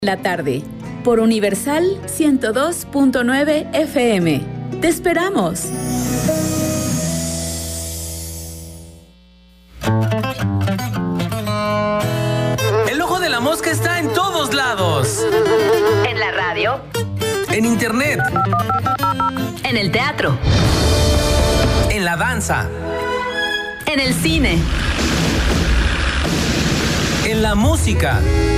La tarde, por Universal 102.9 FM. ¡Te esperamos! El ojo de la mosca está en todos lados. En la radio. En internet. En el teatro. En la danza. En el cine. En la música.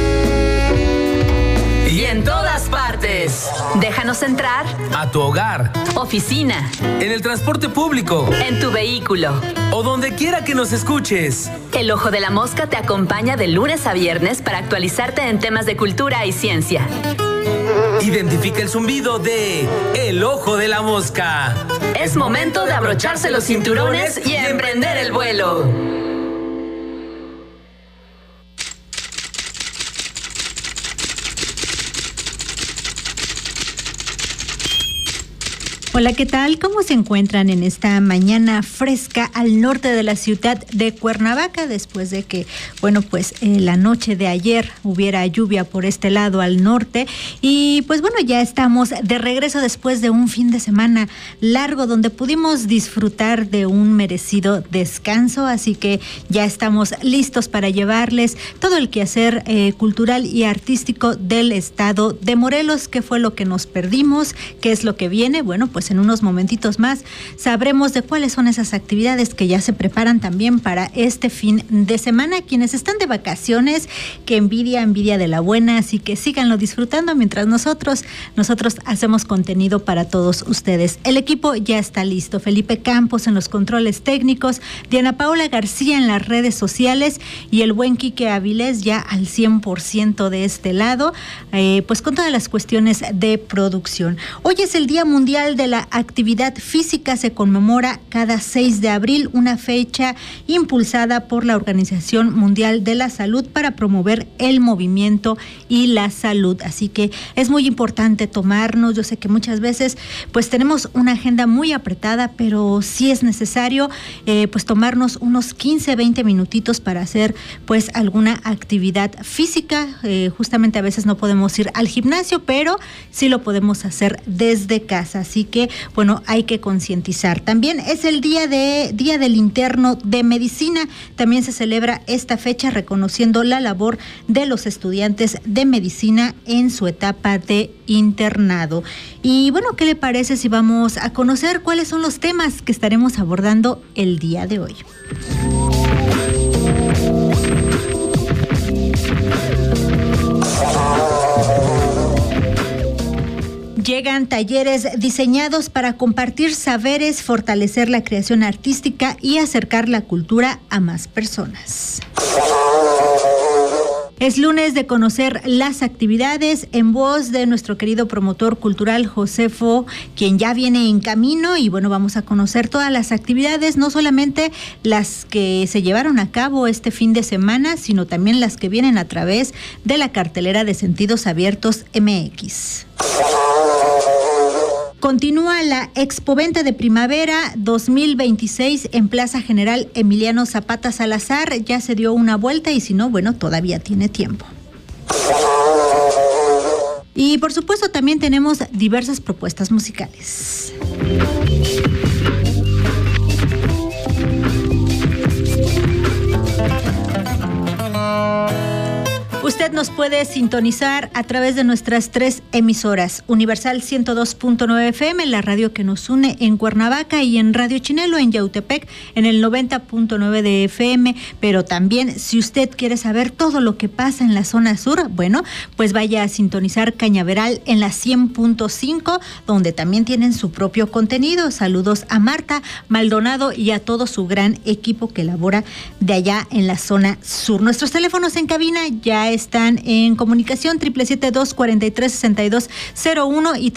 Y en todas partes. Déjanos entrar. A tu hogar. Oficina. En el transporte público. En tu vehículo. O donde quiera que nos escuches. El Ojo de la Mosca te acompaña de lunes a viernes para actualizarte en temas de cultura y ciencia. Identifica el zumbido de El Ojo de la Mosca. Es momento de abrocharse los cinturones y emprender el vuelo. Hola, ¿qué tal? ¿Cómo se encuentran en esta mañana fresca al norte de la ciudad de Cuernavaca? Después de que, la noche de ayer hubiera lluvia por este lado al norte. Y ya estamos de regreso después de un fin de semana largo donde pudimos disfrutar de un merecido descanso. Así que ya estamos listos para llevarles todo el quehacer cultural y artístico del estado de Morelos. ¿Qué fue lo que nos perdimos? ¿Qué es lo que viene? En unos momentitos más sabremos de cuáles son esas actividades que ya se preparan también para este fin de semana. Quienes están de vacaciones, que envidia de la buena, así que síganlo disfrutando mientras nosotros hacemos contenido para todos ustedes. El equipo ya está listo. Felipe Campos en los controles técnicos, Diana Paula García en las redes sociales y el buen Quique Avilés ya al 100% de este lado, con todas las cuestiones de producción. Hoy es el Día Mundial de la Actividad Física. Se conmemora cada 6 de abril, una fecha impulsada por la Organización Mundial de la Salud para promover el movimiento y la salud. Así que es muy importante tomarnos, yo sé que muchas veces tenemos una agenda muy apretada, pero sí es necesario tomarnos unos 15-20 minutitos para hacer alguna actividad física. Justamente a veces no podemos ir al gimnasio, pero sí lo podemos hacer desde casa. Así que, hay que concientizar. También es el Día del Interno de Medicina. También se celebra esta fecha reconociendo la labor de los estudiantes de medicina en su etapa de internado. Y ¿qué le parece si vamos a conocer cuáles son los temas que estaremos abordando el día de hoy? Llegan talleres diseñados para compartir saberes, fortalecer la creación artística y acercar la cultura a más personas. Es lunes de conocer las actividades en voz de nuestro querido promotor cultural Josefo, quien ya viene en camino y vamos a conocer todas las actividades, no solamente las que se llevaron a cabo este fin de semana, sino también las que vienen a través de la cartelera de Sentidos Abiertos MX. Continúa la Expoventa de Primavera 2026 en Plaza General Emiliano Zapata Salazar. Ya se dio una vuelta y si no, todavía tiene tiempo. Y por supuesto también tenemos diversas propuestas musicales. Usted nos puede sintonizar a través de nuestras 3 emisoras: Universal 102.9 FM, la radio que nos une en Cuernavaca, y en Radio Chinelo en Yautepec en el 90.9 de FM. Pero también, si usted quiere saber todo lo que pasa en la zona sur, vaya a sintonizar Cañaveral en la 100.5, donde también tienen su propio contenido. Saludos a Marta Maldonado y a todo su gran equipo que labora de allá en la zona sur. Nuestros teléfonos en cabina ya están en comunicación: 777-243-6201 y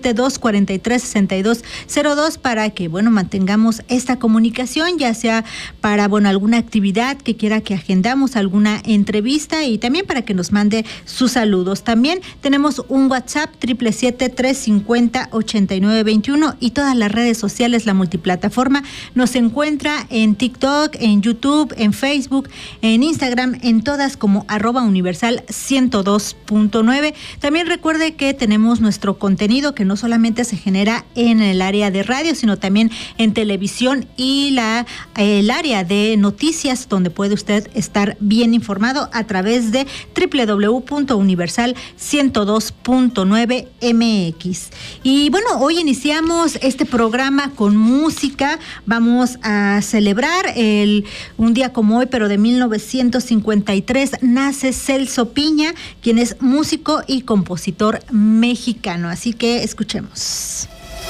777-243-6202 para que, mantengamos esta comunicación, ya sea para, alguna actividad que quiera que agendamos, alguna entrevista, y también para que nos mande sus saludos. También tenemos un WhatsApp 777-350-8921 y todas las redes sociales, la multiplataforma. Nos encuentra en TikTok, en YouTube, en Facebook, en Instagram, en todas como @Universal Universal 102.9. También recuerde que tenemos nuestro contenido que no solamente se genera en el área de radio, sino también en televisión y el área de noticias, donde puede usted estar bien informado a través de www.universal102.9 MX. Y bueno, hoy iniciamos este programa con música. Vamos a celebrar un día como hoy, pero de 1953, nace Celso Piña, quien es músico y compositor mexicano. Así que escuchemos.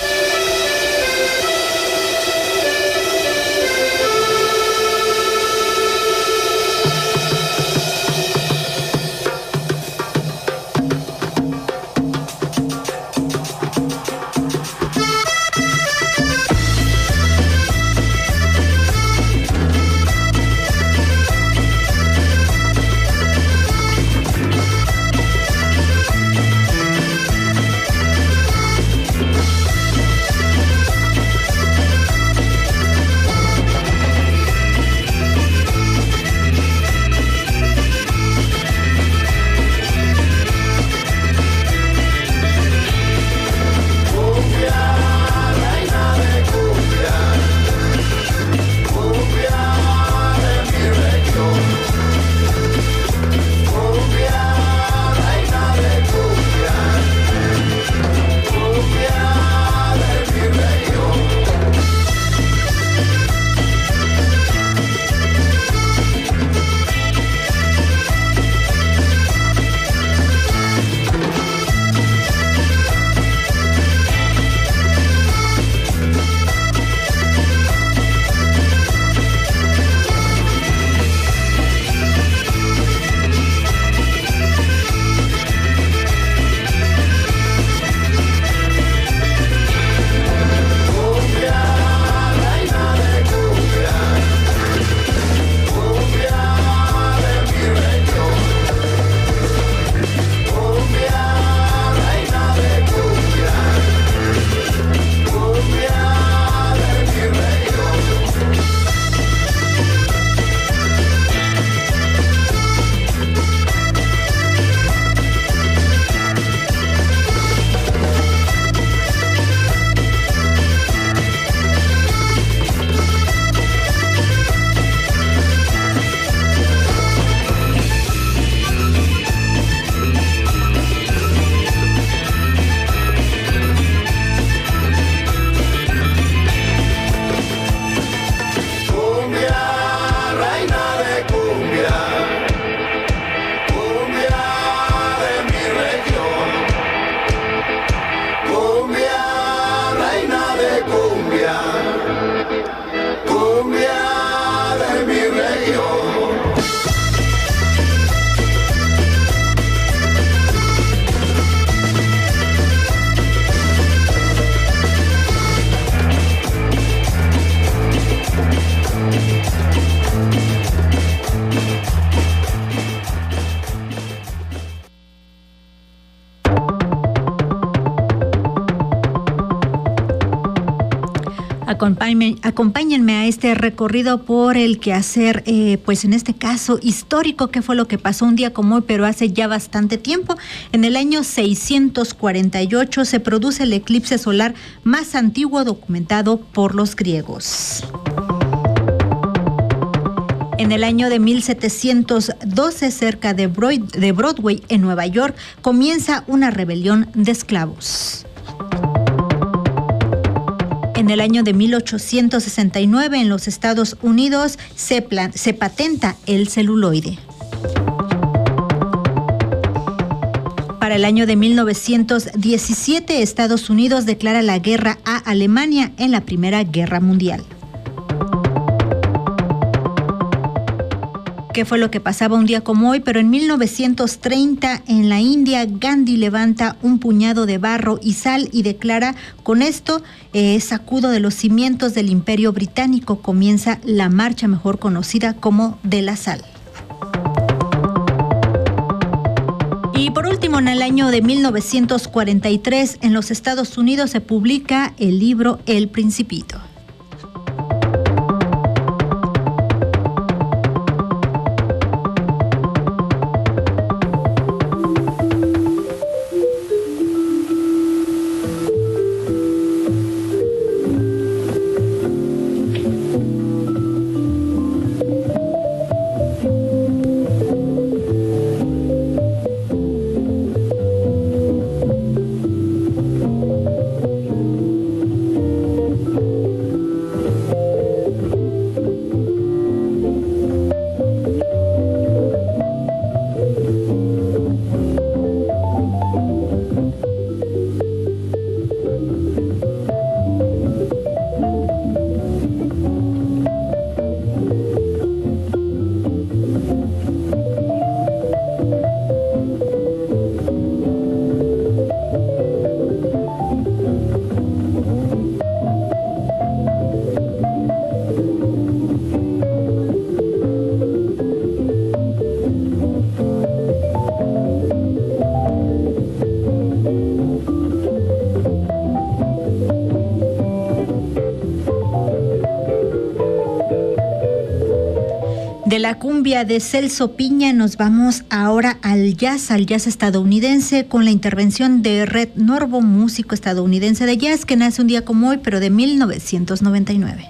Acompáñenme a este recorrido por el quehacer, pues en este caso histórico, que fue lo que pasó un día como hoy, pero hace ya bastante tiempo. En el año 648 se produce el eclipse solar más antiguo documentado por los griegos. En el año de 1712, cerca de Broadway, en Nueva York, comienza una rebelión de esclavos. En el año de 1869, en los Estados Unidos, se patenta el celuloide. Para el año de 1917, Estados Unidos declara la guerra a Alemania en la Primera Guerra Mundial. ¿Qué fue lo que pasaba un día como hoy? Pero en 1930, en la India, Gandhi levanta un puñado de barro y sal y declara: con esto sacudo de los cimientos del Imperio Británico. Comienza la marcha mejor conocida como de la sal. Y por último, en el año de 1943, en los Estados Unidos se publica el libro El Principito. la cumbia de Celso Piña, nos vamos ahora al jazz estadounidense, con la intervención de Red Norvo, músico estadounidense de jazz que nace un día como hoy, pero de 1999.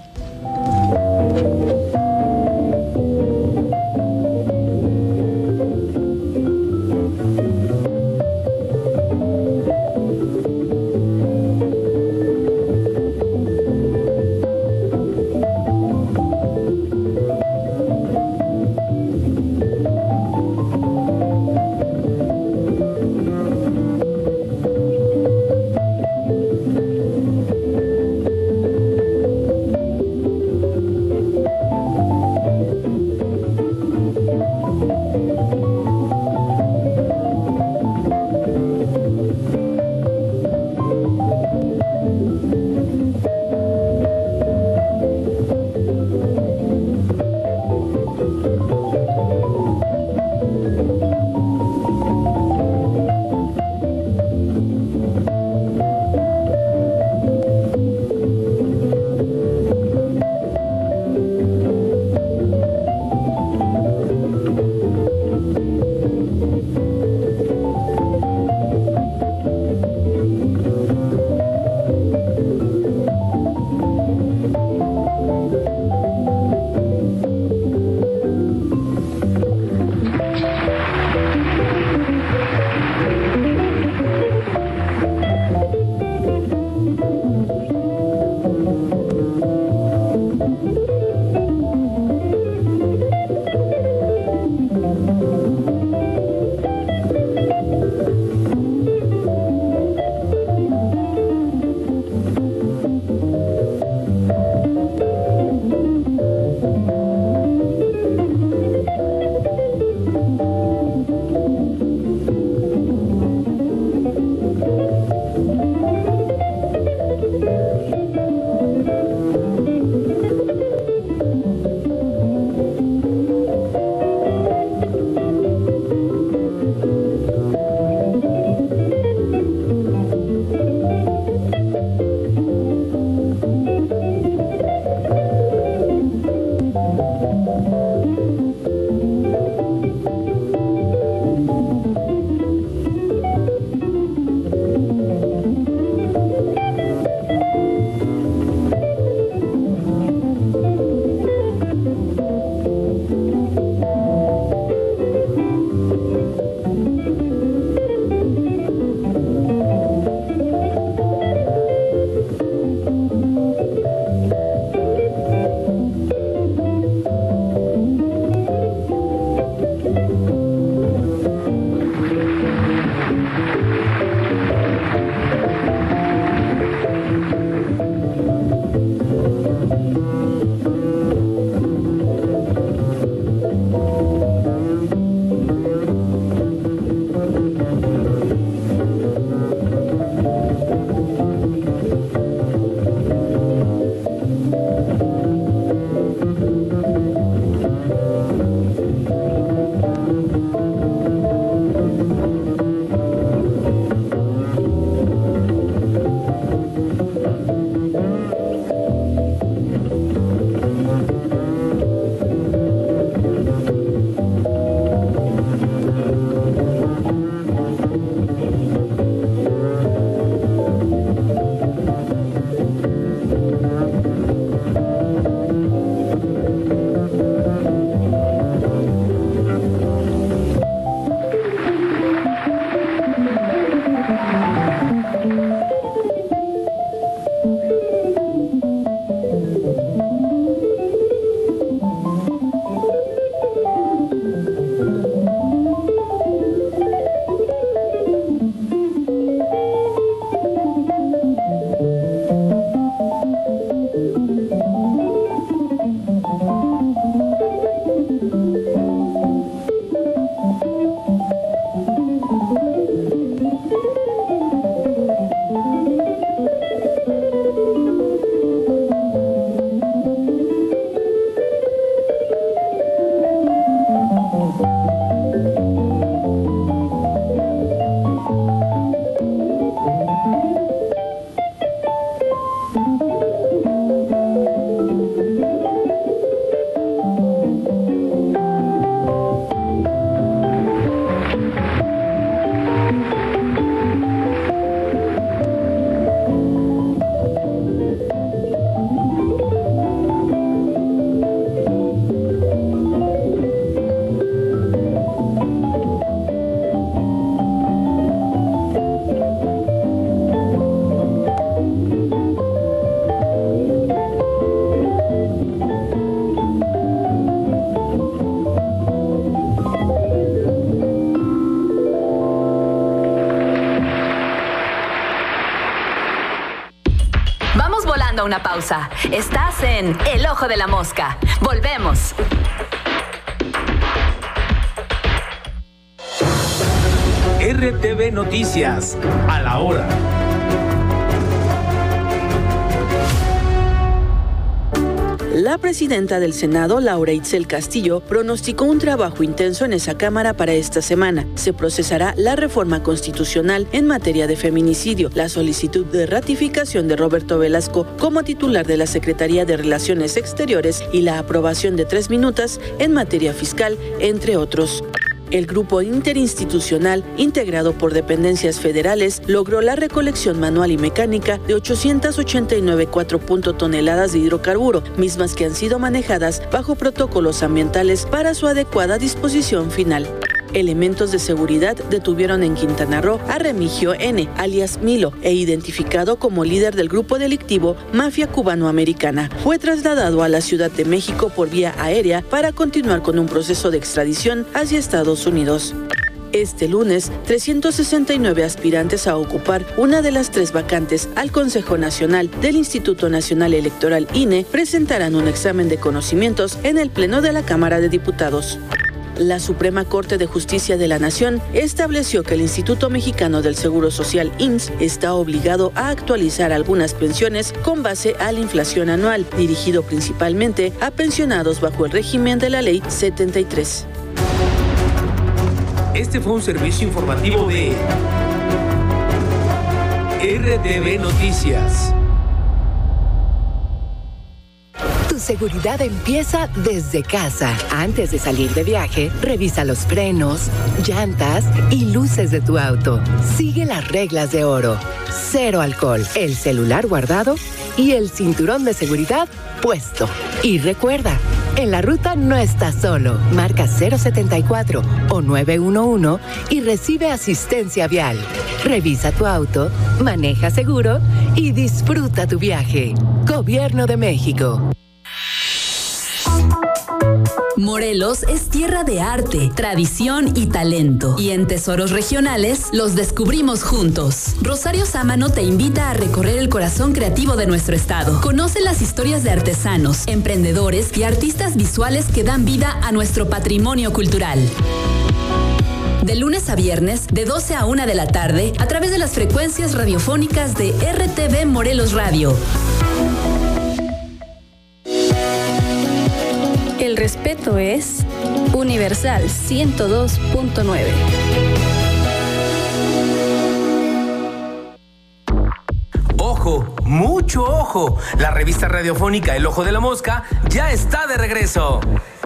regresando a una pausa. Estás en El Ojo de la Mosca. Volvemos. RTV Noticias, a la hora. La presidenta del Senado, Laura Itzel Castillo, pronosticó un trabajo intenso en esa Cámara para esta semana. Se procesará la reforma constitucional en materia de feminicidio, la solicitud de ratificación de Roberto Velasco como titular de la Secretaría de Relaciones Exteriores y la aprobación de 3 minutas en materia fiscal, entre otros. El grupo interinstitucional, integrado por dependencias federales, logró la recolección manual y mecánica de 889,4 toneladas de hidrocarburo, mismas que han sido manejadas bajo protocolos ambientales para su adecuada disposición final. Elementos de seguridad detuvieron en Quintana Roo a Remigio N., alias Milo, e identificado como líder del grupo delictivo Mafia Cubano-Americana. Fue trasladado a la Ciudad de México por vía aérea para continuar con un proceso de extradición hacia Estados Unidos. Este lunes, 369 aspirantes a ocupar una de las 3 vacantes al Consejo Nacional del Instituto Nacional Electoral INE presentarán un examen de conocimientos en el Pleno de la Cámara de Diputados. La Suprema Corte de Justicia de la Nación estableció que el Instituto Mexicano del Seguro Social, IMSS, está obligado a actualizar algunas pensiones con base a la inflación anual, dirigido principalmente a pensionados bajo el régimen de la Ley 73. Este fue un servicio informativo de RTV Noticias. Tu seguridad empieza desde casa. Antes de salir de viaje, revisa los frenos, llantas y luces de tu auto. Sigue las reglas de oro. 0 alcohol, el celular guardado y el cinturón de seguridad puesto. Y recuerda, en la ruta no estás solo. Marca 074 o 911 y recibe asistencia vial. Revisa tu auto, maneja seguro y disfruta tu viaje. Gobierno de México. Morelos es tierra de arte, tradición y talento. Y en Tesoros Regionales los descubrimos juntos. Rosario Sámano te invita a recorrer el corazón creativo de nuestro estado. Conoce las historias de artesanos, emprendedores y artistas visuales que dan vida a nuestro patrimonio cultural. De lunes a viernes, de 12 a 1 de la tarde, a través de las frecuencias radiofónicas de RTV Morelos Radio. El respeto es Universal 102.9. ¡Ojo! ¡Mucho ojo! La revista radiofónica El Ojo de la Mosca ya está de regreso.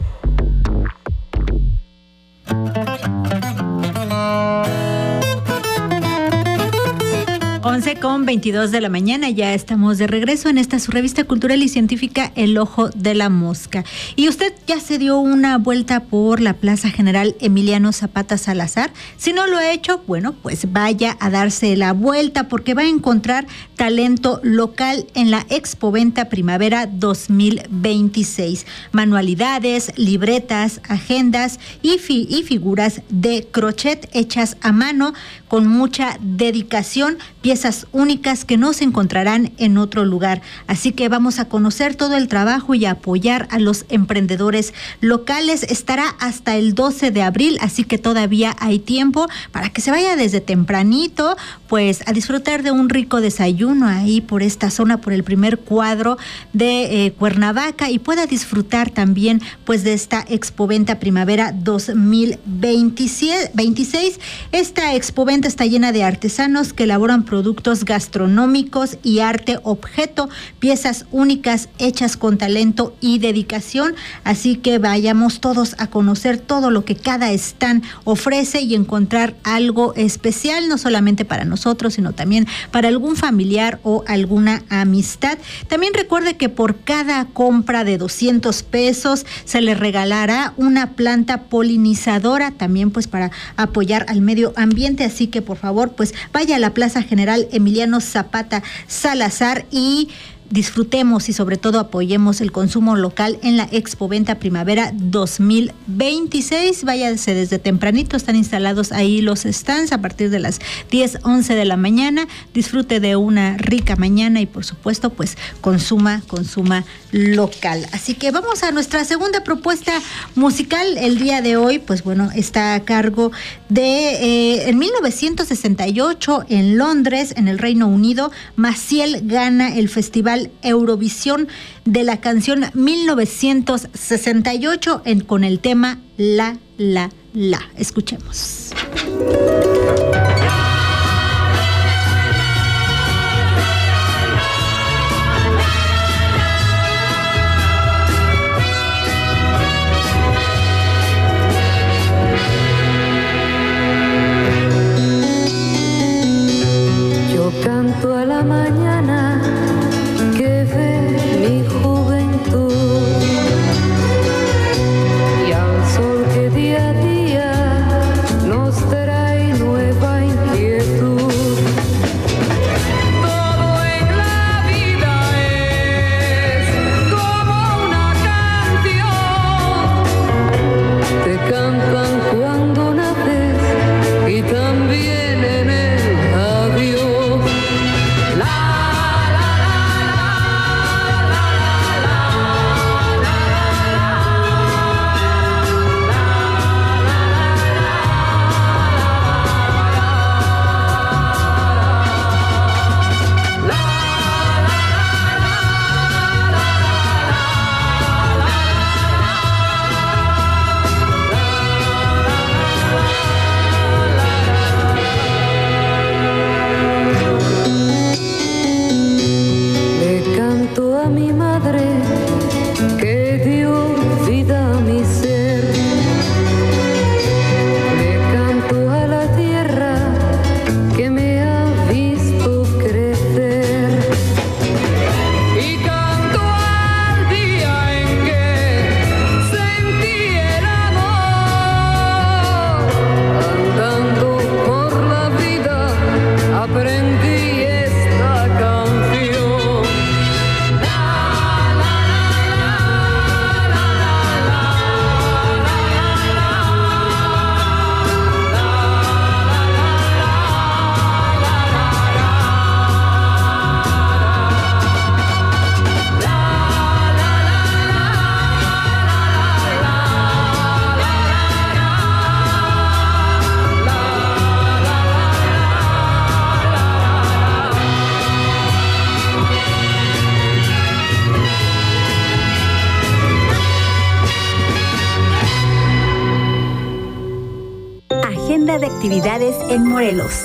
11:22 de la mañana, ya estamos de regreso en esta su revista cultural y científica El Ojo de la Mosca. Y usted ya se dio una vuelta por la Plaza General Emiliano Zapata Salazar. Si no lo ha hecho, bueno, pues vaya a darse la vuelta porque va a encontrar talento local en la Expoventa Primavera 2026. Manualidades, libretas, agendas y figuras de crochet hechas a mano con mucha dedicación, piezas únicas que no se encontrarán en otro lugar. Así que vamos a conocer todo el trabajo y a apoyar a los emprendedores locales. Estará hasta el 12 de abril, así que todavía hay tiempo para que se vaya desde tempranito, pues a disfrutar de un rico desayuno ahí por esta zona, por el primer cuadro de Cuernavaca, y pueda disfrutar también pues de esta Expoventa Primavera 2026. Esta Expoventa está llena de artesanos que elaboran productos gastronómicos y arte objeto, piezas únicas hechas con talento y dedicación. Así que vayamos todos a conocer todo lo que cada stand ofrece y encontrar algo especial, no solamente para nosotros, sino también para algún familiar o alguna amistad. También recuerde que por cada compra de 200 pesos se le regalará una planta polinizadora, también pues para apoyar al medio ambiente. Así que por favor pues vaya a la Plaza General Emiliano Zapata Salazar y disfrutemos y sobre todo apoyemos el consumo local en la Expoventa Primavera 2026. Váyase desde tempranito, están instalados ahí los stands a partir de las 10, 11 de la mañana. Disfrute de una rica mañana y por supuesto pues consuma local. Así que vamos a nuestra segunda propuesta musical. El día de hoy pues bueno, está a cargo de en 1968 en Londres, en el Reino Unido, Maciel gana el Festival Eurovisión de la canción 1968 con el tema La La La. Escuchemos. Yo canto a la mañana que ve mi juventud y al sol que día a día nos trae nueva inquietud. Todo en la vida es como una canción. Te cantan cuando naces y también en el avión. De actividades en Morelos.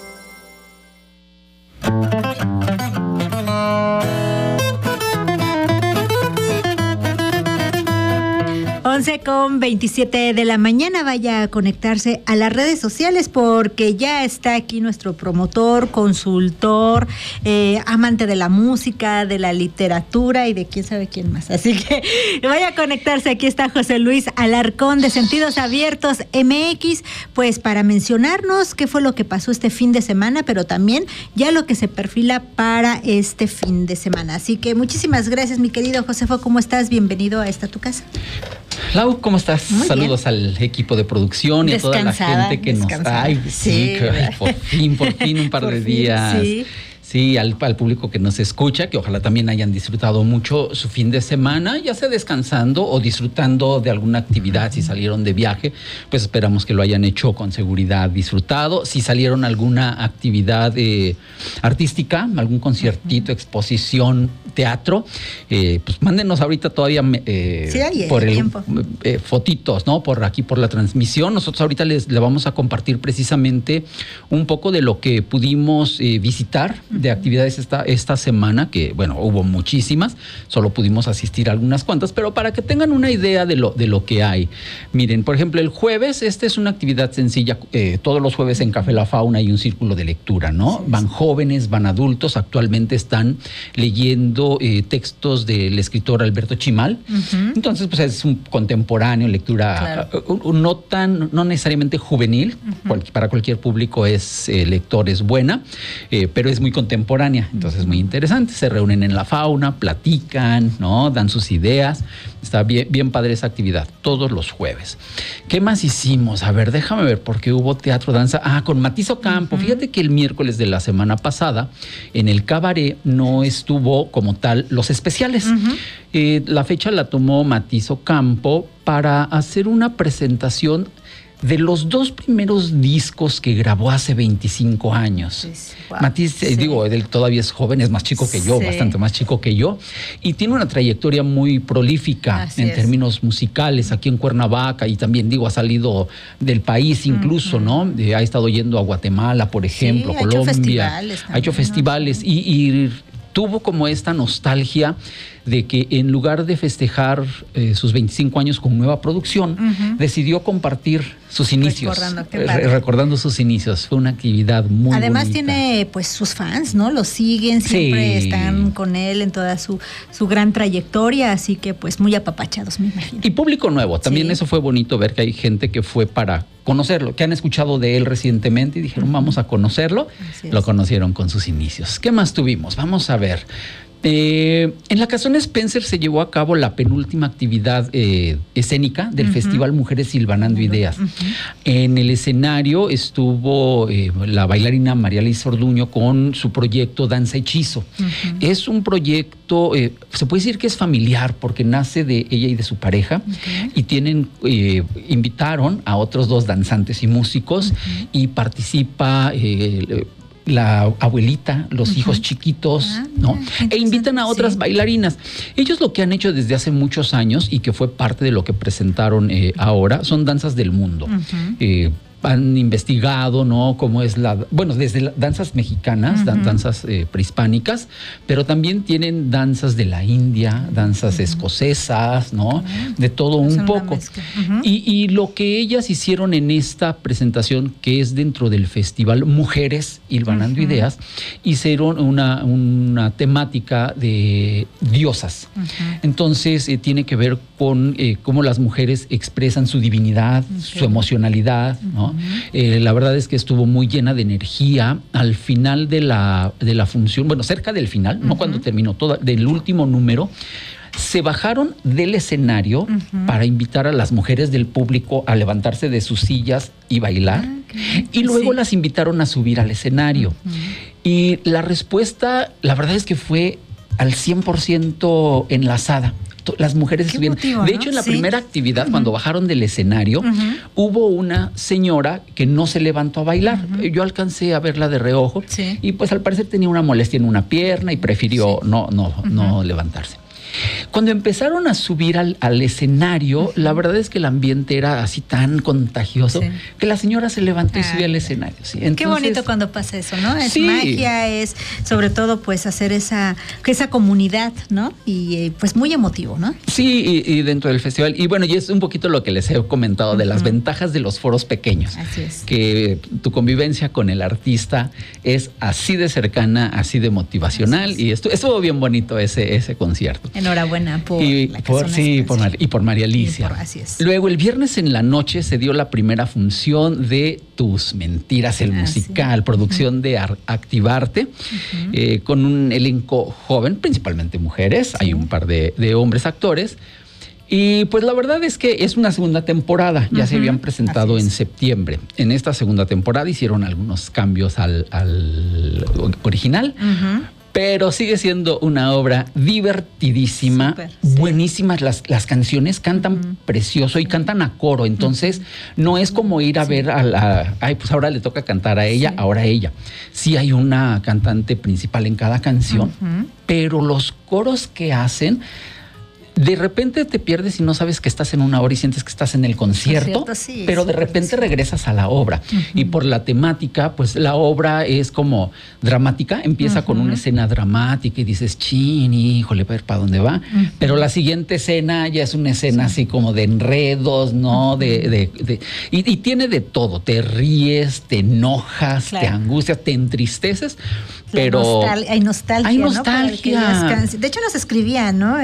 11:27 de la mañana. Vaya a conectarse a las redes sociales porque ya está aquí nuestro promotor, consultor, amante de la música, de la literatura y de quién sabe quién más. Así que vaya a conectarse. Aquí está José Luis Alarcón de Sentidos Abiertos MX, pues para mencionarnos qué fue lo que pasó este fin de semana, pero también ya lo que se perfila para este fin de semana. Así que muchísimas gracias, mi querido Josefo. ¿Cómo estás? Bienvenido a esta tu casa. Lau, ¿cómo estás? Muy Saludos bien. Al equipo de producción y a toda la gente que nos... Ay, sí, por fin un par de días. Sí. Sí, al público que nos escucha, que ojalá también hayan disfrutado mucho su fin de semana, ya sea descansando o disfrutando de alguna actividad. Si salieron de viaje, pues esperamos que lo hayan hecho con seguridad, disfrutado. Si salieron a alguna actividad artística, algún conciertito, exposición, teatro, pues mándenos ahorita todavía por el tiempo. Fotitos, ¿no? Por aquí, por la transmisión. Nosotros ahorita le vamos a compartir precisamente un poco de lo que pudimos visitar de actividades esta semana, que bueno, hubo muchísimas, solo pudimos asistir a algunas cuantas, pero para que tengan una idea de lo que hay. Miren, por ejemplo, el jueves, esta es una actividad sencilla, todos los jueves en Café La Fauna hay un círculo de lectura, ¿no? Sí, van jóvenes, van adultos, actualmente están leyendo usando textos del escritor Alberto Chimal. Entonces, pues es un contemporáneo, lectura no necesariamente juvenil, para cualquier público lector es buena, pero es muy contemporánea, entonces es muy interesante. Se reúnen en la fauna, platican, ¿no? Dan sus ideas. Está bien padre esa actividad, todos los jueves. ¿Qué más hicimos? A ver, déjame ver, porque hubo teatro, danza. Con Matiz Ocampo. Fíjate que el miércoles de la semana pasada, en el cabaret, no estuvo como tal los especiales. La fecha la tomó Matiz Ocampo para hacer una presentación de los 2 primeros discos que grabó hace 25 años. Wow, Matiz, él todavía es joven, es más chico que yo, bastante más chico que yo, y tiene una trayectoria muy prolífica en términos musicales aquí en Cuernavaca, y también, ha salido del país incluso, ¿no? Ha estado yendo a Guatemala, por ejemplo, Colombia. Ha hecho festivales y tuvo como esta nostalgia de que en lugar de festejar sus 25 años con nueva producción, decidió compartir sus inicios. Recordando sus inicios. Fue una actividad muy Además bonita. Tiene pues sus fans, ¿no? Lo siguen, siempre están con él en toda su gran trayectoria, así que pues muy apapachados, me imagino. Y público nuevo. También eso fue bonito ver que hay gente que fue para conocerlo, que han escuchado de él recientemente y dijeron, vamos a conocerlo. Lo conocieron con sus inicios. ¿Qué más tuvimos? Vamos a ver. En la Casona Spencer se llevó a cabo la penúltima actividad escénica del Festival Mujeres Silvanando Ideas. En el escenario estuvo la bailarina María Liz Orduño con su proyecto Danza Hechizo. Es un proyecto, se puede decir que es familiar porque nace de ella y de su pareja y invitaron a otros 2 danzantes y músicos y participa la abuelita, los hijos chiquitos, ¿no? E invitan a otras bailarinas. Ellos lo que han hecho desde hace muchos años y que fue parte de lo que presentaron ahora son danzas del mundo. Han investigado, ¿no? Cómo es desde danzas mexicanas, danzas prehispánicas, pero también tienen danzas de la India, danzas escocesas, ¿no? De todo un poco. Y lo que ellas hicieron en esta presentación, que es dentro del festival Mujeres Hilvanando Ideas, hicieron una temática de diosas. Entonces, tiene que ver con cómo las mujeres expresan su divinidad, su emocionalidad, ¿no? La verdad es que estuvo muy llena de energía. Al final de la función, cerca del final, no cuando terminó del último número, se bajaron del escenario para invitar a las mujeres del público a levantarse de sus sillas y bailar. Y luego las invitaron a subir al escenario. Y la respuesta, la verdad es que fue al 100% enlazada. Las mujeres estuvieron. De hecho, en la primera actividad, cuando bajaron del escenario, hubo una señora que no se levantó a bailar. Yo alcancé a verla de reojo y pues al parecer tenía una molestia en una pierna y prefirió no levantarse. Cuando empezaron a subir al escenario, la verdad es que el ambiente era así tan contagioso que la señora se levantó y subió al escenario. Entonces, qué bonito cuando pasa eso, ¿no? Es magia, es sobre todo pues hacer esa comunidad, ¿no? Y pues muy emotivo, ¿no? Sí, y dentro del festival. Y bueno, y es un poquito lo que les he comentado de las ventajas de los foros pequeños. Así es. Que tu convivencia con el artista es así de cercana, así de motivacional. Y estuvo bien bonito ese concierto. Enhorabuena por María Alicia. Así es. Luego, el viernes en la noche se dio la primera función de Tus Mentiras, el musical, producción de Activarte, con un elenco joven, principalmente mujeres. Hay un par de hombres actores. Y pues la verdad es que es una segunda temporada. Ya se habían presentado en septiembre. En esta segunda temporada hicieron algunos cambios al original. Pero sigue siendo una obra divertidísima, buenísimas las canciones, cantan precioso y cantan a coro. Entonces, no es como ir a ver pues ahora le toca cantar a ella, ahora a ella. Sí hay una cantante principal en cada canción, pero los coros que hacen de repente te pierdes y no sabes que estás en una obra y sientes que estás en el concierto, sí, pero de repente regresas a la obra. Y por la temática, pues la obra es como dramática, empieza con una escena dramática y dices, chin, híjole, ver para dónde va. Pero la siguiente escena ya es una escena así como de enredos, ¿no? Y tiene de todo, te ríes, te enojas, te angustias, te entristeces, pero hay nostalgia. Hay nostalgia. ¿No? De hecho nos escribían, ¿no?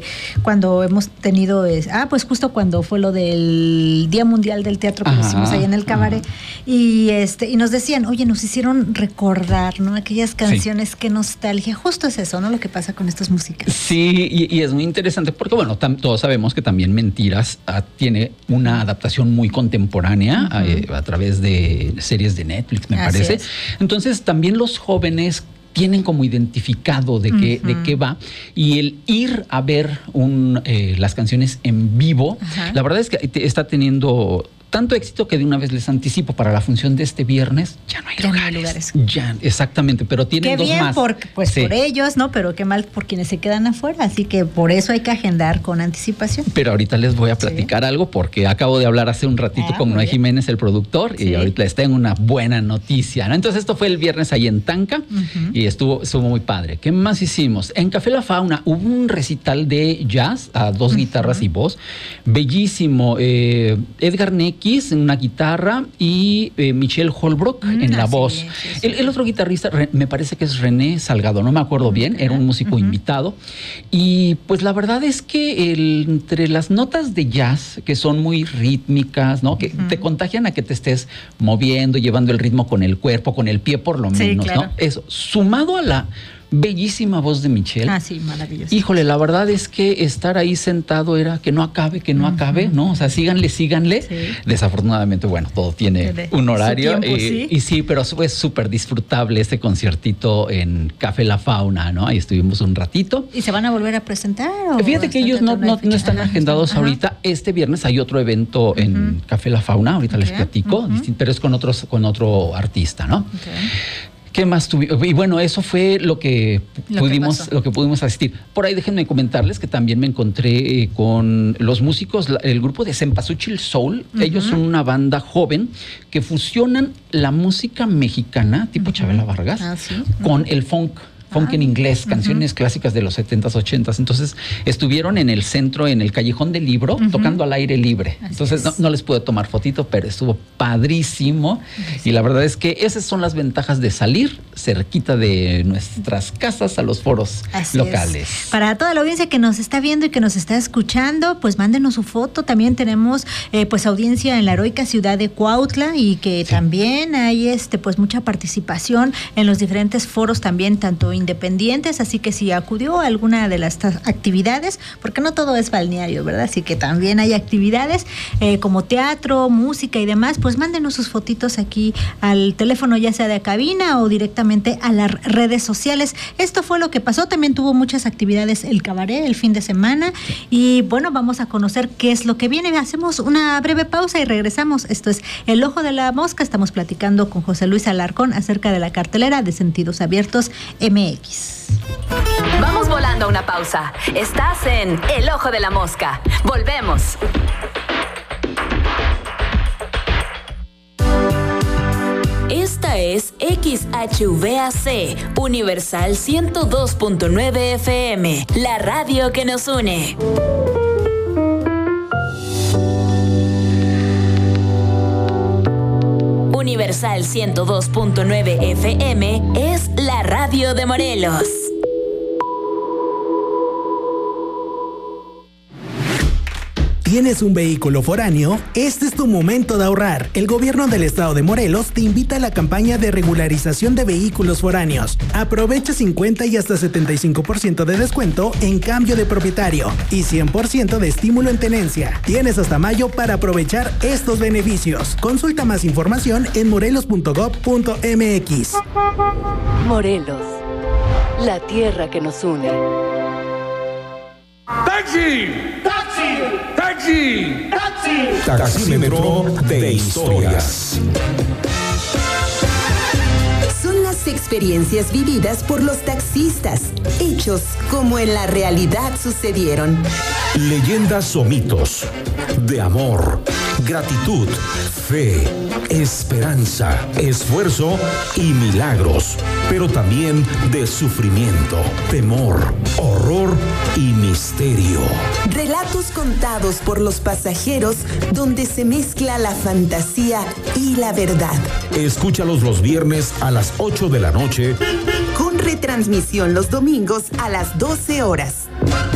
Cuando hemos tenido, pues justo cuando fue lo del Día Mundial del Teatro que hicimos ahí en el Cabaret, y nos decían, oye, nos hicieron recordar, ¿no? Aquellas canciones, qué nostalgia. Justo es eso, ¿no? Lo que pasa con estas músicas. Sí, y es muy interesante porque, bueno, todos sabemos que también Mentiras tiene una adaptación muy contemporánea a través de series de Netflix, me parece. Entonces, también los jóvenes tienen como identificado de qué va, y el ir a ver las canciones en vivo, la verdad es que está teniendo tanto éxito que de una vez les anticipo, para la función de este viernes ya no hay lugares. Ya, exactamente, pero tienen dos más. Por ellos, ¿no? Pero qué mal por quienes se quedan afuera, así que por eso hay que agendar con anticipación. Pero ahorita les voy a platicar algo, porque acabo de hablar hace un ratito con Noé Jiménez, el productor, y ahorita les tengo una buena noticia, ¿no? Entonces esto fue el viernes ahí en Tanca, y estuvo muy padre. ¿Qué más hicimos? En Café La Fauna hubo un recital de jazz a 2 guitarras y voz, bellísimo. Edgar Neck en una guitarra y Michelle Holbrook en la voz. El otro guitarrista, me parece que es René Salgado, no me acuerdo bien, era un músico invitado. Y pues la verdad es que entre las notas de jazz, que son muy rítmicas, ¿no? Que te contagian a que te estés moviendo, llevando el ritmo con el cuerpo, con el pie por lo menos, ¿no? Eso, sumado a la bellísima voz de Michelle. Sí, maravilloso. Híjole, la verdad es que estar ahí sentado era que no acabe, ¿no? O sea, síganle. Sí. Desafortunadamente, bueno, todo tiene un horario. Tiempo, y sí, pero fue súper disfrutable este conciertito en Café La Fauna, ¿no? Ahí estuvimos un ratito. ¿Y se van a volver a presentar? Fíjate que ellos no están agendados ahorita. Este viernes hay otro evento en Café La Fauna, ahorita les platico, pero es con otro artista, ¿no? ¿Qué más tuvimos? Y bueno, eso fue lo que pudimos asistir. Por ahí déjenme comentarles que también me encontré con los músicos, el grupo de Cempasúchil Soul. Ellos son una banda joven que fusionan la música mexicana, tipo Chabela Vargas, con el funk en inglés, canciones clásicas de los 70s, 80s. Entonces estuvieron en el centro, en el Callejón del Libro, tocando al aire libre. Entonces no les pude tomar fotito, pero estuvo padrísimo. Y la verdad es que esas son las ventajas de salir cerquita de nuestras casas a los foros locales. Para toda la audiencia que nos está viendo y que nos está escuchando, pues mándenos su foto. También tenemos pues audiencia en la heroica ciudad de Cuautla, y que también hay pues mucha participación en los diferentes foros también, tanto independientes, así que si acudió a alguna de las actividades, porque no todo es balneario, ¿verdad? Así que también hay actividades como teatro, música y demás, pues mándenos sus fotitos aquí al teléfono, ya sea de cabina o directamente a las redes sociales. Esto fue lo que pasó. También tuvo muchas actividades el Cabaret el fin de semana, y bueno, vamos a conocer qué es lo que viene. Hacemos una breve pausa y regresamos. Esto es El Ojo de la Mosca. Estamos platicando con José Luis Alarcón acerca de la cartelera de Sentidos Abiertos MX. Vamos volando a una pausa. Estás en El Ojo de la Mosca. Volvemos. Esta es XHVAC, Universal 102.9 FM, la radio que nos une. Universal 102.9 FM es la radio de Morelos. ¿Tienes un vehículo foráneo? Este es tu momento de ahorrar. El gobierno del estado de Morelos te invita a la campaña de regularización de vehículos foráneos. Aprovecha 50 y hasta 75% de descuento en cambio de propietario y 100% de estímulo en tenencia. Tienes hasta mayo para aprovechar estos beneficios. Consulta más información en morelos.gov.mx. Morelos, la tierra que nos une. ¡Taxi! ¡Taxi! ¡Taxi! ¡Taxi! Taxímetro de historias. Son las las experiencias vividas por los taxistas, hechos como en la realidad sucedieron. Leyendas o mitos de amor, gratitud, fe, esperanza, esfuerzo y milagros, pero también de sufrimiento, temor, horror y misterio. Relatos contados por los pasajeros donde se mezcla la fantasía y la verdad. Escúchalos los viernes a las 8 de la noche. Con retransmisión los domingos a las 12 horas.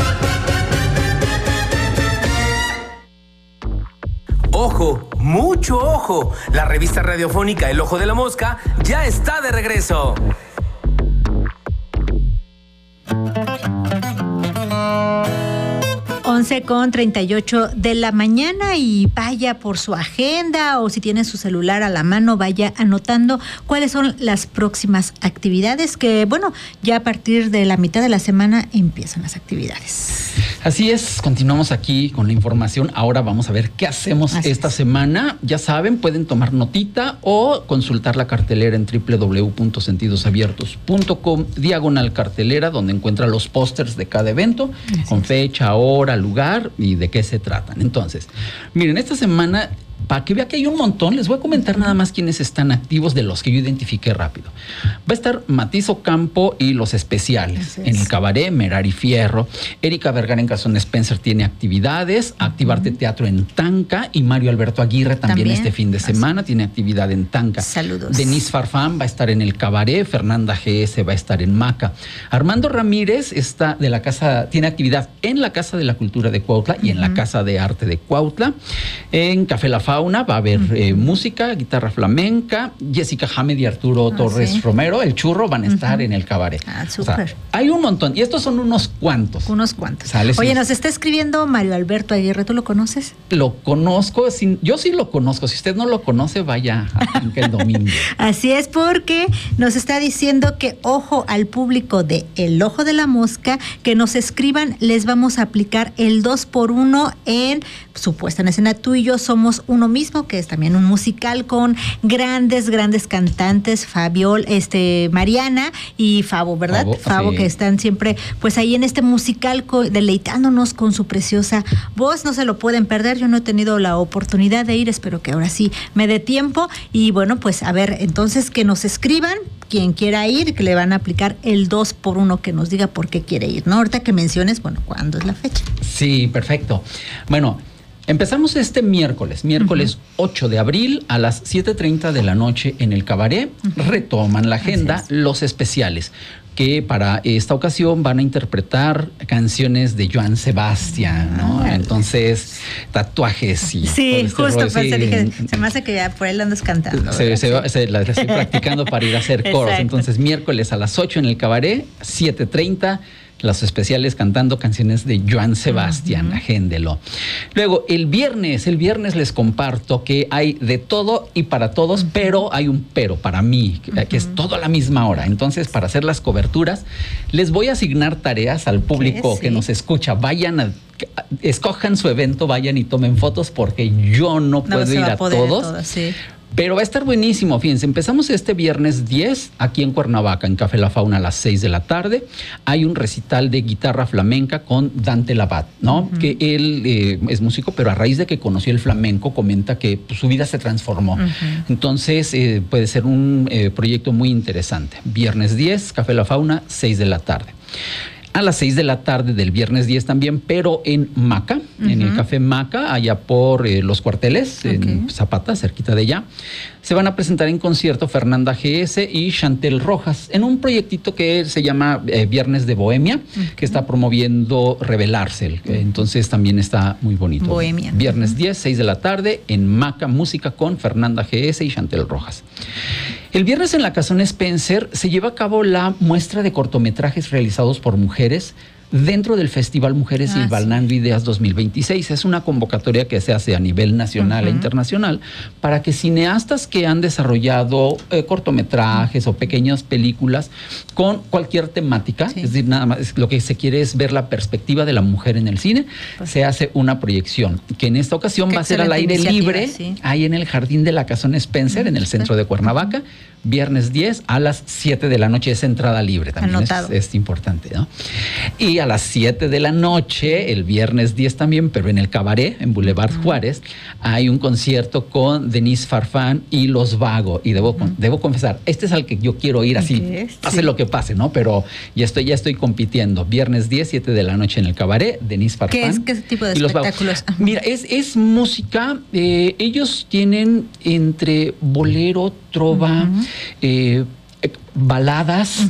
¡Ojo! ¡Mucho ojo! La revista radiofónica El Ojo de la Mosca ya está de regreso. 11:38 de la mañana y vaya por su agenda o si tiene su celular a la mano, vaya anotando cuáles son las próximas actividades que, bueno, ya a partir de la mitad de la semana empiezan las actividades. Así es, continuamos aquí con la información. Ahora vamos a ver qué hacemos esta semana. Ya saben, pueden tomar notita o consultar la cartelera en www.sentidosabiertos.com/cartelera, donde encuentra los pósters de cada evento, con fecha, hora, lugar y de qué se tratan. Entonces, miren, esta semana, para que vea que hay un montón, les voy a comentar nada más quiénes están activos de los que yo identifiqué rápido. Va a estar Matiz Ocampo y Los Especiales. En el Cabaret, Merari Fierro. Erika Vergara en Casón Spencer tiene actividades. Activarte Teatro en Tanca. Y Mario Alberto Aguirre también este fin de semana tiene actividad en Tanca. Saludos. Denise Farfán va a estar en el Cabaret. Fernanda GS va a estar en Maca. Armando Ramírez está de la casa, tiene actividad en la Casa de la Cultura de Cuautla y en la Casa de Arte de Cuautla. En Café La Fauna va a haber música, guitarra flamenca. Jessica Hamed y Arturo Torres Romero, El Churro, van a estar en el Cabaret. Súper. O sea, hay un montón. Y estos son unos cuantos. Oye, nos está escribiendo Mario Alberto Aguirre. ¿Tú lo conoces? Lo conozco. Yo sí lo conozco. Si usted no lo conoce, vaya a Tanca el domingo. Así es, porque nos está diciendo que ojo al público de El Ojo de la Mosca, que nos escriban, les vamos a aplicar el 2x1 en su puesta en escena. Tú y yo somos uno mismo, que es también un musical con grandes cantantes, Mariana y Fabo, ¿verdad? Fabo, que están siempre pues ahí en este musical deleitándonos con su preciosa voz. No se lo pueden perder. Yo no he tenido la oportunidad de ir, espero que ahora sí me dé tiempo. Y bueno, pues a ver, entonces que nos escriban quien quiera ir, que le van a aplicar el 2x1, que nos diga por qué quiere ir, ¿no? Ahorita que menciones, bueno, ¿cuándo es la fecha? Sí, perfecto. Bueno, empezamos este miércoles 8 de abril a las 7:30 de la noche en el Cabaret. Retoman la agenda Los Especiales, que para esta ocasión van a interpretar canciones de Joan Sebastián, ¿no? Entonces, tatuajes y... Sí, justo, dije, se me hace que ya por ahí lo andas cantando. La estoy practicando para ir a hacer coros. Entonces, miércoles a las 8 en el Cabaret, 7:30, Los Especiales cantando canciones de Joan Sebastián, agéndelo. Luego, el viernes les comparto que hay de todo y para todos, pero hay un pero para mí, que es todo a la misma hora. Entonces, para hacer las coberturas, les voy a asignar tareas al público que nos escucha. Escojan su evento, vayan y tomen fotos, porque yo no puedo ir a todos. Pero va a estar buenísimo. Fíjense, empezamos este viernes 10 aquí en Cuernavaca, en Café La Fauna, a las 6 de la tarde. Hay un recital de guitarra flamenca con Dante Labat, ¿no? Que él es músico, pero a raíz de que conoció el flamenco, comenta que pues, su vida se transformó. Entonces, puede ser un proyecto muy interesante. Viernes 10, Café La Fauna, 6 de la tarde. A las 6 de la tarde del viernes 10 también, pero en Maca, en el Café Maca, allá por Los Cuarteles, en Zapata, cerquita de allá, se van a presentar en concierto Fernanda GS y Chantel Rojas, en un proyectito que se llama Viernes de Bohemia, que está promoviendo Revelarse. Entonces también está muy bonito. Bohemia. Viernes 10, 6 de la tarde, en Maca, música con Fernanda GS y Chantel Rojas. El viernes en la Casón Spencer se lleva a cabo la muestra de cortometrajes realizados por mujeres dentro del Festival Mujeres Hilvanando Ideas 2026. Es una convocatoria que se hace a nivel nacional e internacional para que cineastas que han desarrollado cortometrajes o pequeñas películas con cualquier temática, es decir, nada más lo que se quiere es ver la perspectiva de la mujer en el cine, se hace una proyección que en esta ocasión va a ser al aire libre, ahí en el jardín de la Casón Spencer, en el centro de Cuernavaca. viernes 10 a las 7 de la noche, es entrada libre también. Es importante, ¿no? Y a las 7 de la noche, el viernes 10 también, pero en el Cabaret, en Boulevard Juárez, hay un concierto con Denise Farfán y Los Vago. Y debo confesar, este es al que yo quiero ir así, pase lo que pase, ¿no? Pero ya estoy compitiendo. Viernes 10, 7 de la noche en el Cabaret, Denise Farfán. ¿Qué tipo de espectáculos? Mira, es música. Ellos tienen entre bolero, trova, baladas.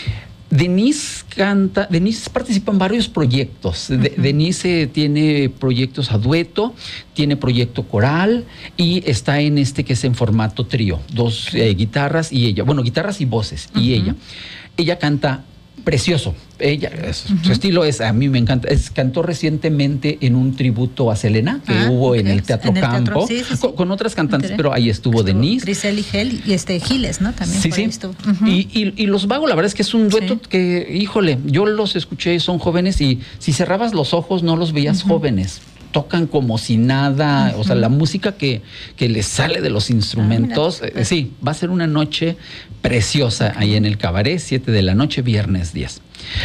Denise participa en varios proyectos. Denise tiene proyectos a dueto, tiene proyecto coral y está en este que es en formato trío. 2 guitarras y ella. Bueno, guitarras y voces y ella. Ella canta precioso. Su estilo a mí me encanta. Cantó recientemente en un tributo a Selena que hubo en el Teatro Campo, con otras cantantes, pero ahí estuvo Denise. Grisel y Giles, ¿no? También estuvo. Y Los Vago, la verdad es que es un dueto que, híjole, yo los escuché, son jóvenes y si cerrabas los ojos no los veías jóvenes. Tocan como si nada, o sea, la música que les sale de los instrumentos. Sí, va a ser una noche preciosa ahí en el Cabaret, 7 de la noche, viernes 10.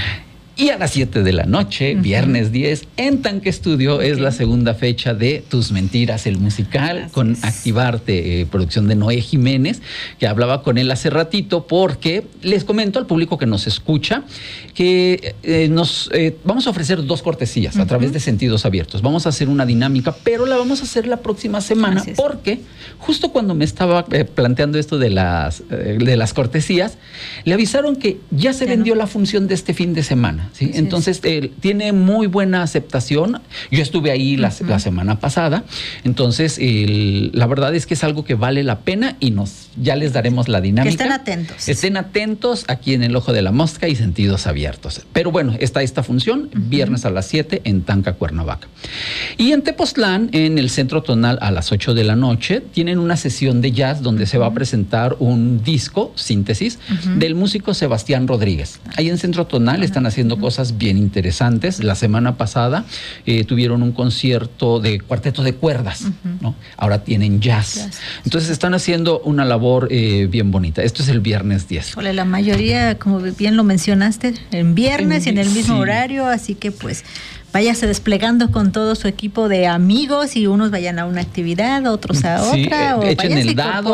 Y a las 7 de la noche, viernes 10, en Tanque Estudio, es la segunda fecha de Tus Mentiras, el musical, con Activarte, producción de Noé Jiménez, que hablaba con él hace ratito, porque les comento al público que nos escucha que vamos a ofrecer 2 cortesías a través de Sentidos Abiertos. Vamos a hacer una dinámica, pero la vamos a hacer la próxima semana, porque justo cuando me estaba planteando esto de las cortesías, le avisaron que ya se vendió la función de este fin de semana. ¿Sí? Entonces, tiene muy buena aceptación. Yo estuve ahí la semana pasada. Entonces, la verdad es que es algo que vale la pena y ya les daremos la dinámica. Que estén atentos. Estén atentos aquí en El Ojo de la Mosca y Sentidos Abiertos. Pero bueno, está esta función, viernes a las 7 en Tanca, Cuernavaca. Y en Tepoztlán, en el Centro Tonal, a las 8 de la noche, tienen una sesión de jazz donde se va a presentar un disco, síntesis, del músico Sebastián Rodríguez. Ahí en Centro Tonal están haciendo cosas bien interesantes. La semana pasada tuvieron un concierto de cuarteto de cuerdas, ¿no? Ahora tienen jazz. Entonces están haciendo una labor bien bonita. Esto es el viernes 10. La mayoría, como bien lo mencionaste, en viernes y en el mismo horario, así que pues váyase desplegando con todo su equipo de amigos y unos vayan a una actividad, otros a otra. O echen el dado,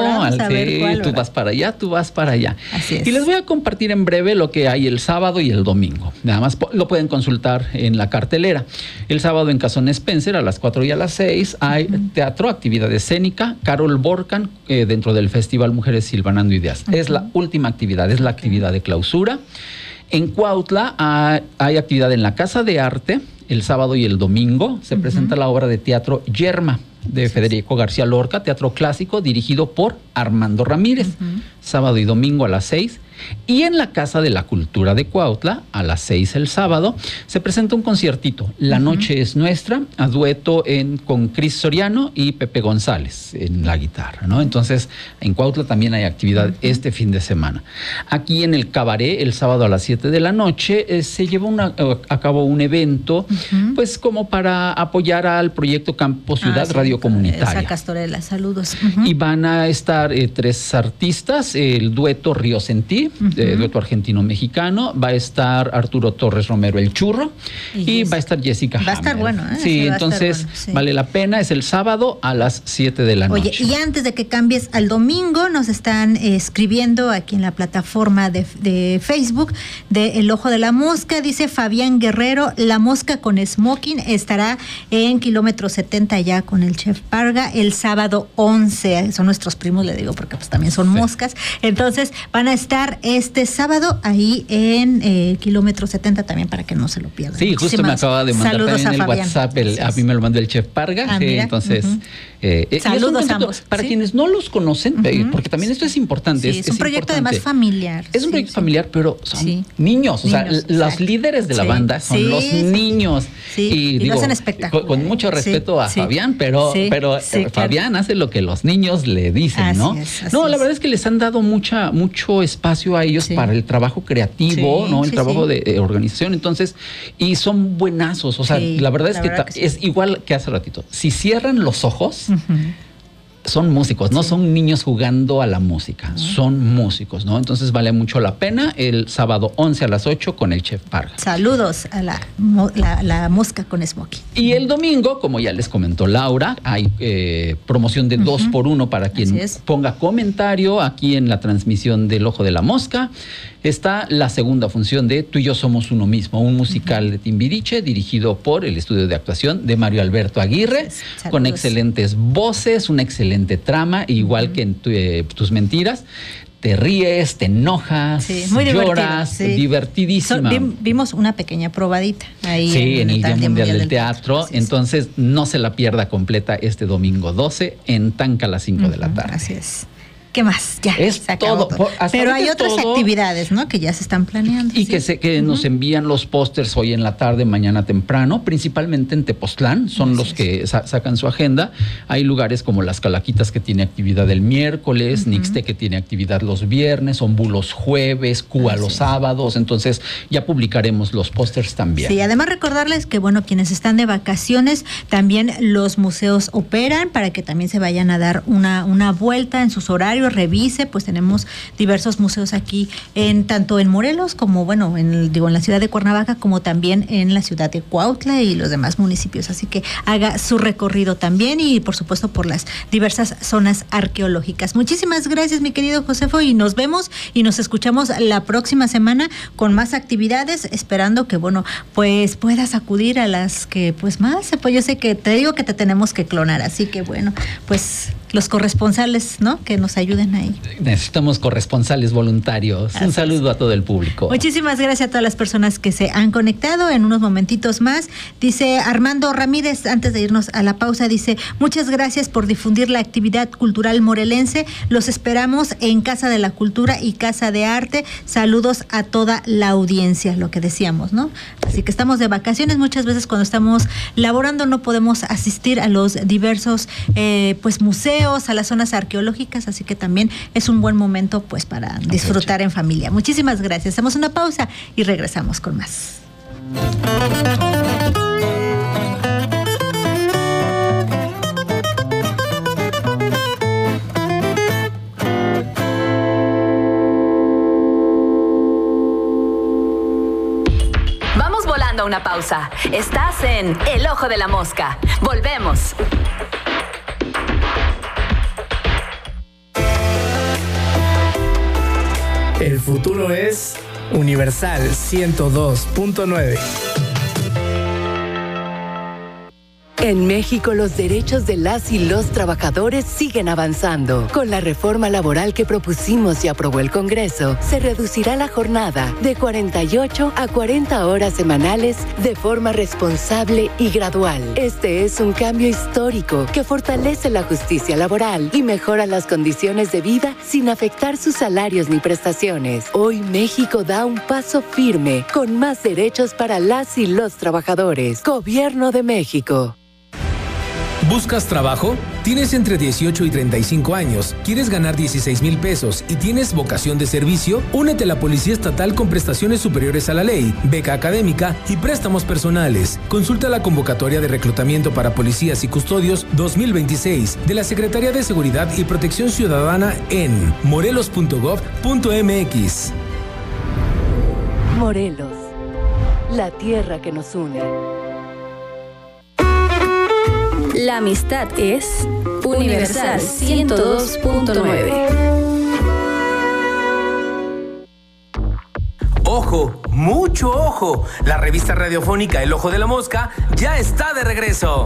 tú vas para allá, tú vas para allá. Así es. Y les voy a compartir en breve lo que hay el sábado y el domingo. Nada más lo pueden consultar en la cartelera. El sábado en Casón Spencer a las 4 y a las 6 hay teatro, actividad escénica, Carol Borcan dentro del Festival Mujeres Silvanando Ideas. Es la última actividad, es la actividad de clausura. En Cuautla hay actividad en la Casa de Arte. El sábado y el domingo se presenta la obra de teatro Yerma de Federico García Lorca, teatro clásico dirigido por Armando Ramírez. Sábado y domingo a las 6. Y en la Casa de la Cultura de Cuautla, a las 6 el sábado, se presenta un conciertito, La Noche es Nuestra, a dueto con Cris Soriano y Pepe González en la guitarra, ¿no? Entonces, en Cuautla también hay actividad este fin de semana. Aquí en el Cabaret, el sábado a las 7 de la noche, se lleva a cabo un evento, pues como para apoyar al proyecto Campo Ciudad Radio Comunitaria. Esa Castorela, saludos. Y van a estar 3 artistas, el dueto Ríos en Ti, dueto argentino-mexicano, va a estar Arturo Torres Romero, el Churro, y va a estar Jessica Hammer. Va a estar bueno, ¿eh? Sí, entonces vale la pena, es el sábado a las 7 de la noche. Oye, y antes de que cambies al domingo, nos están escribiendo aquí en la plataforma de Facebook de El Ojo de la Mosca, dice Fabián Guerrero, La Mosca con Smoking estará en kilómetro 70 ya con el Chef Parga el sábado 11, son nuestros primos, le digo, porque pues también son moscas, entonces van a estar este sábado ahí en kilómetro 70 también para que no se lo pierdan. Sí, justo me acaba de mandar también en el WhatsApp, a mí me lo mandó el Chef Parga, entonces... saludos a ambos. Para quienes no los conocen, porque también esto es importante. Sí, es un proyecto además familiar. Es un proyecto familiar, pero son niños. O sea, los líderes de la banda son los niños. Y digo, hacen espectáculo. Con mucho respeto a Fabián, pero Fabián hace lo que los niños le dicen, así ¿no? Es, la verdad es que les han dado mucho espacio a ellos para el trabajo creativo, ¿no? El trabajo de organización. Entonces, y son buenazos. O sea, la verdad es que es igual que hace ratito. Si cierran los ojos, son músicos, no son niños jugando a la música, son músicos, ¿no? Entonces vale mucho la pena el sábado 11 a las 8 con el Chef Parga. Saludos a la mosca con Smokey. Y el domingo, como ya les comentó Laura, hay promoción de 2x1 para quien ponga comentario aquí en la transmisión del Ojo de la Mosca. Está la segunda función de Tú y yo somos uno mismo, un musical de Timbiriche dirigido por el estudio de actuación de Mario Alberto Aguirre, con excelentes voces, una excelente trama, igual que en Tus Mentiras. Te ríes, te enojas, muy lloras, divertidísima. Vimos una pequeña probadita ahí. Sí, en el Día Mundial del Teatro. Entonces, no se la pierda completa este domingo 12 en Tanca a las 5 de la tarde. Así es. ¿Qué más? Ya, es se acabó todo. Pero hay otras actividades, ¿no? Que ya se están planeando. Y que nos envían los pósters hoy en la tarde, mañana temprano, principalmente en Tepoztlán, son los que sacan su agenda. Hay lugares como Las Calaquitas, que tiene actividad el miércoles, Nixte, que tiene actividad los viernes, Ombú los jueves, Cuba los sábados. Entonces ya publicaremos los pósters también. Sí, además recordarles que, bueno, quienes están de vacaciones, también los museos operan para que también se vayan a dar una vuelta en sus horarios. Revise, pues tenemos diversos museos aquí, tanto en Morelos como, bueno, en la ciudad de Cuernavaca, como también en la ciudad de Cuautla y los demás municipios. Así que haga su recorrido también y, por supuesto, por las diversas zonas arqueológicas. Muchísimas gracias, mi querido Josefo, y nos vemos y nos escuchamos la próxima semana con más actividades, esperando que, bueno, pues puedas acudir a las que, pues más, pues yo sé que te digo que te tenemos que clonar, así que, bueno, pues los corresponsales, ¿no? Que nos ayuden ahí. Necesitamos corresponsales voluntarios. Un saludo a todo el público. Muchísimas gracias a todas las personas que se han conectado. En unos momentitos más, dice Armando Ramírez, antes de irnos a la pausa, dice: muchas gracias por difundir la actividad cultural morelense. Los esperamos en Casa de la Cultura y Casa de Arte. Saludos a toda la audiencia, lo que decíamos, ¿no? Así que estamos de vacaciones. Muchas veces cuando estamos laborando no podemos asistir a los diversos pues museos, a las zonas arqueológicas, así que también es un buen momento pues para disfrutar en familia. Muchísimas gracias. Hacemos una pausa y regresamos con más. Vamos volando a una pausa. Estás en El Ojo de la Mosca. Volvemos. El futuro es Universal 102.9. En México, los derechos de las y los trabajadores siguen avanzando. Con la reforma laboral que propusimos y aprobó el Congreso, se reducirá la jornada de 48 a 40 horas semanales de forma responsable y gradual. Este es un cambio histórico que fortalece la justicia laboral y mejora las condiciones de vida sin afectar sus salarios ni prestaciones. Hoy México da un paso firme con más derechos para las y los trabajadores. Gobierno de México. ¿Buscas trabajo? ¿Tienes entre 18 y 35 años? ¿Quieres ganar 16,000 pesos y tienes vocación de servicio? Únete a la Policía Estatal con prestaciones superiores a la ley, beca académica y préstamos personales. Consulta la convocatoria de reclutamiento para policías y custodios 2026 de la Secretaría de Seguridad y Protección Ciudadana en morelos.gov.mx. Morelos, la tierra que nos une. La amistad es Universal 102.9. ¡Ojo! ¡Mucho ojo! La revista radiofónica El Ojo de la Mosca ya está de regreso.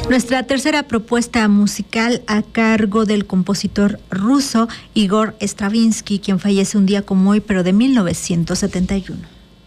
Nuestra tercera propuesta musical a cargo del compositor ruso Igor Stravinsky, quien fallece un día como hoy, pero de 1971.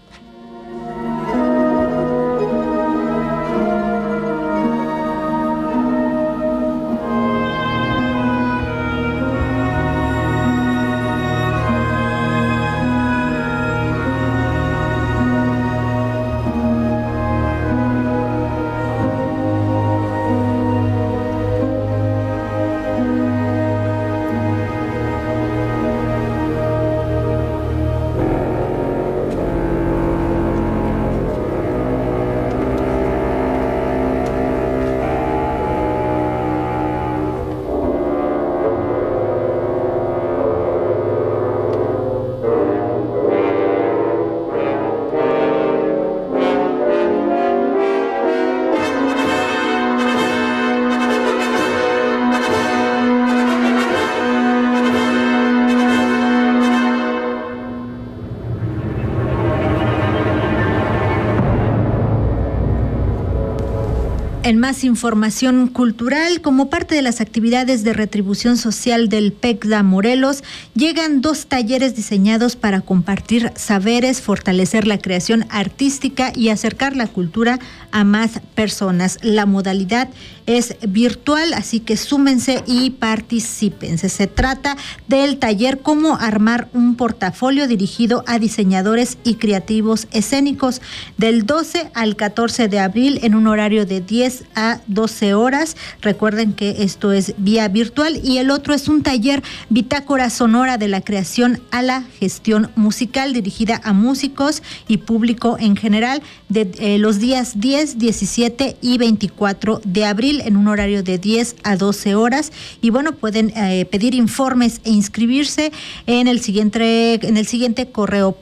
En más información cultural, como parte de las actividades de retribución social del PECDA Morelos, llegan 2 talleres diseñados para compartir saberes, fortalecer la creación artística y acercar la cultura a más personas. La modalidad es virtual, así que súmense y participen. Se trata del taller Cómo armar un portafolio dirigido a diseñadores y creativos escénicos, del 12 al 14 de abril en un horario de 10 a 12 horas. Recuerden que esto es vía virtual. Y el otro es un taller Bitácora Sonora de la creación a la gestión musical, dirigida a músicos y público en general, de los días 10, 17 y 24 de abril en un horario de 10 a 12 horas. Y bueno, pueden pedir informes e inscribirse en el siguiente correo: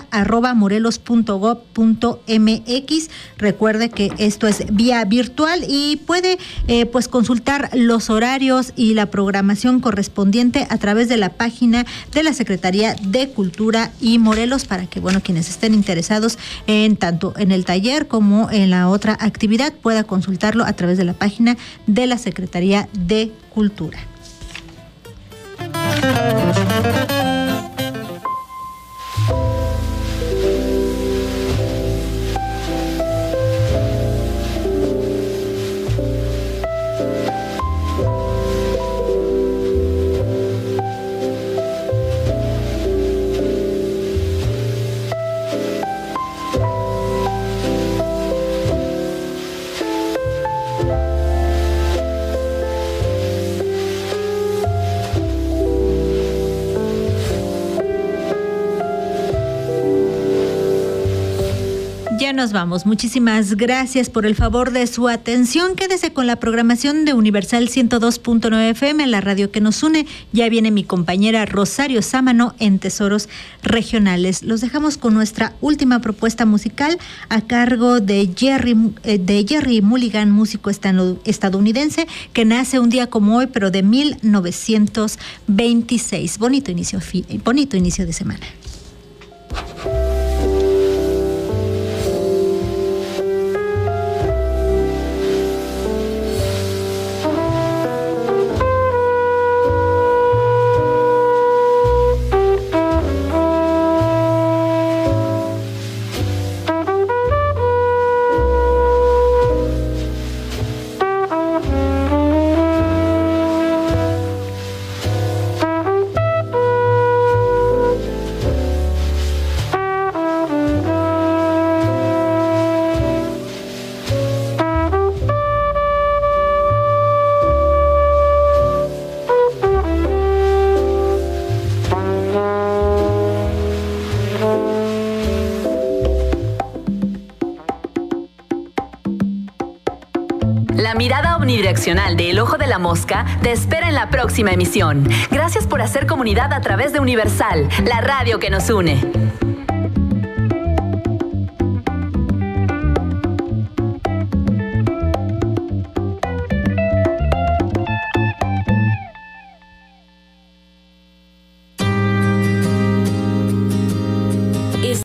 pecda@morelos.gov.mx. Recuerde que esto es vía virtual y puede pues consultar los horarios y la programación correspondiente a través de la página de la Secretaría de Cultura y Morelos, para que bueno, quienes estén interesados en tanto en el taller como en la otra actividad pueda consultarlo a través de la página de la Secretaría de Cultura. Ya nos vamos. Muchísimas gracias por el favor de su atención. Quédese con la programación de Universal 102.9 FM, la radio que nos une. Ya viene mi compañera Rosario Sámano en Tesoros Regionales. Los dejamos con nuestra última propuesta musical a cargo de Jerry Mulligan, músico estadounidense que nace un día como hoy, pero de 1926. Bonito inicio de semana. La mirada omnidireccional de El Ojo de la Mosca te espera en la próxima emisión. Gracias por hacer comunidad a través de Universal, la radio que nos une.